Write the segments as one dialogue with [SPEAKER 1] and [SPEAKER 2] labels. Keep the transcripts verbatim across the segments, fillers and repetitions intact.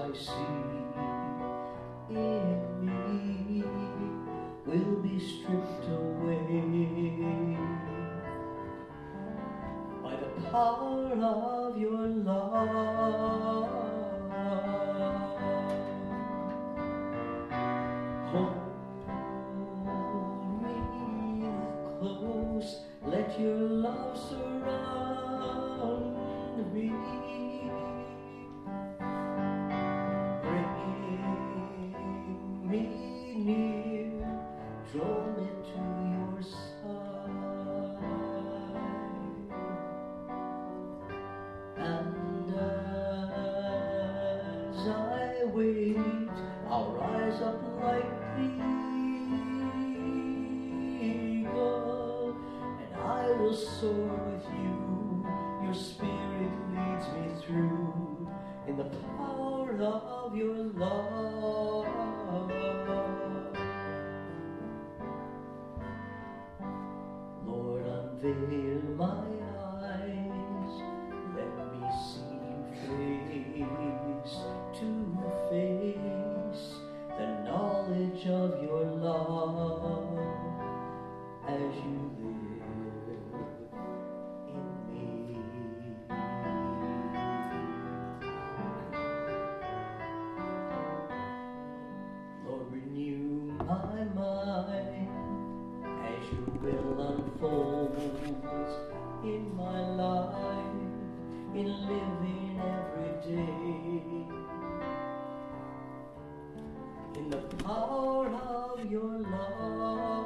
[SPEAKER 1] I see in me will be stripped away by the power of your love. Hold me close, let your love surround me. Bring me near, draw me to your side, and as I wait, I'll rise up like the eagle, and I will soar with you. Your spirit leads me through in the power of your love. Lord, unveil my eyes, let me see you face to face, the knowledge of your love as you live in me. Lord, renew my mind as your will unfolds in my life, in living every day, in the power of your love.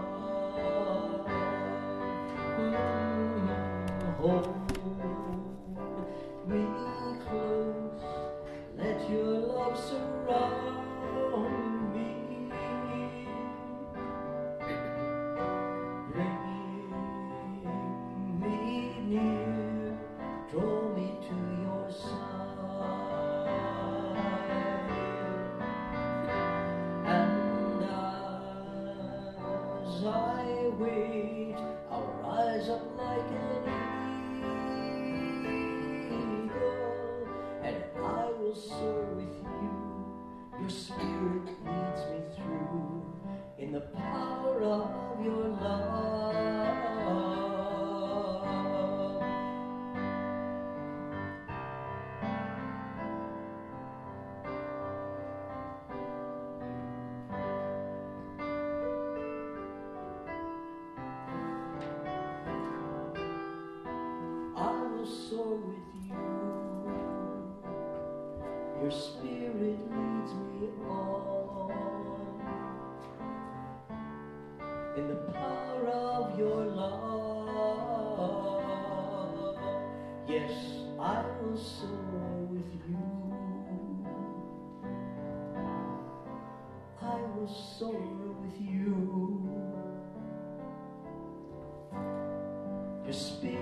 [SPEAKER 1] Mm, hold me close, let your love surround me. Bring me near, draw me to your side, and as I wait, I'll rise up like an eagle, and I will soar with you. Your spirit leads me through in the power of your love. I will soar with you. Your spirit leads me on in the power of your love. Yes, I will soar with you. I will soar with you. Your spirit